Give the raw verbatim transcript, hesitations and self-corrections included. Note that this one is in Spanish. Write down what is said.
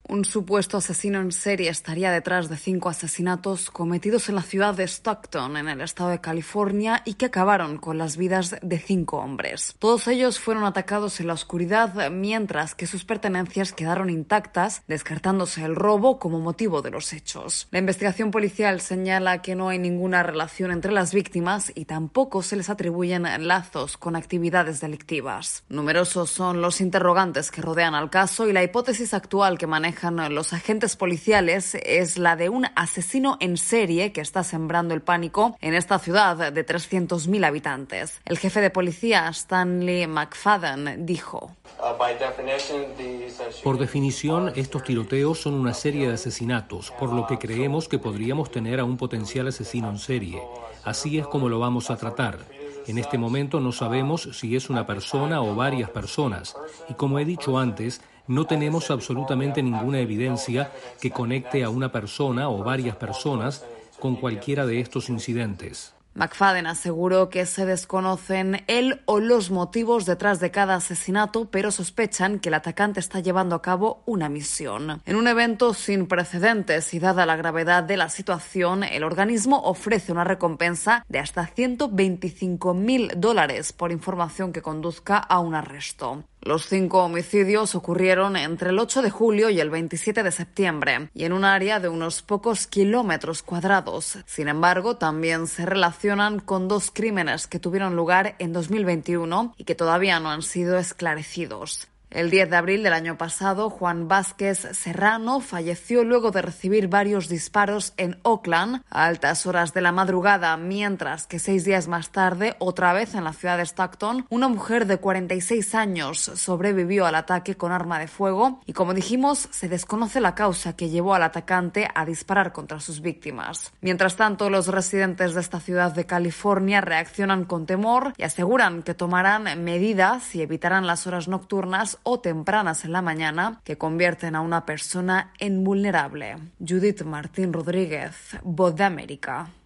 Un supuesto asesino en serie estaría detrás de cinco asesinatos cometidos en la ciudad de Stockton, en el estado de California, y que acabaron con las vidas de cinco hombres. Todos ellos fueron atacados en la oscuridad, mientras que sus pertenencias quedaron intactas, descartándose el robo como motivo de los hechos. La investigación policial señala que no hay ninguna relación entre las víctimas y tampoco se les atribuyen lazos con actividades delictivas. Numerosos son los interrogantes que rodean al caso y la hipótesis actual que maneja los agentes policiales es la de un asesino en serie que está sembrando el pánico en esta ciudad de trescientos mil habitantes. El jefe de policía, Stanley McFadden, dijo: Por definición, estos tiroteos son una serie de asesinatos, por lo que creemos que podríamos tener a un potencial asesino en serie. Así es como lo vamos a tratar. En este momento no sabemos si es una persona o varias personas, y como he dicho antes, no tenemos absolutamente ninguna evidencia que conecte a una persona o varias personas con cualquiera de estos incidentes. McFadden aseguró que se desconocen el o los motivos detrás de cada asesinato, pero sospechan que el atacante está llevando a cabo una misión. En un evento sin precedentes y dada la gravedad de la situación, el organismo ofrece una recompensa de hasta ciento veinticinco mil dólares por información que conduzca a un arresto. Los cinco homicidios ocurrieron entre el ocho de julio y el veintisiete de septiembre y en un área de unos pocos kilómetros cuadrados. Sin embargo, también se relacionan con dos crímenes que tuvieron lugar en dos mil veintiuno y que todavía no han sido esclarecidos. El diez de abril del año pasado, Juan Vázquez Serrano falleció luego de recibir varios disparos en Oakland a altas horas de la madrugada, mientras que seis días más tarde, otra vez en la ciudad de Stockton, una mujer de cuarenta y seis años sobrevivió al ataque con arma de fuego y, como dijimos, se desconoce la causa que llevó al atacante a disparar contra sus víctimas. Mientras tanto, los residentes de esta ciudad de California reaccionan con temor y aseguran que tomarán medidas y evitarán las horas nocturnas o tempranas en la mañana que convierten a una persona en vulnerable. Judith Martín Rodríguez, Voz de América.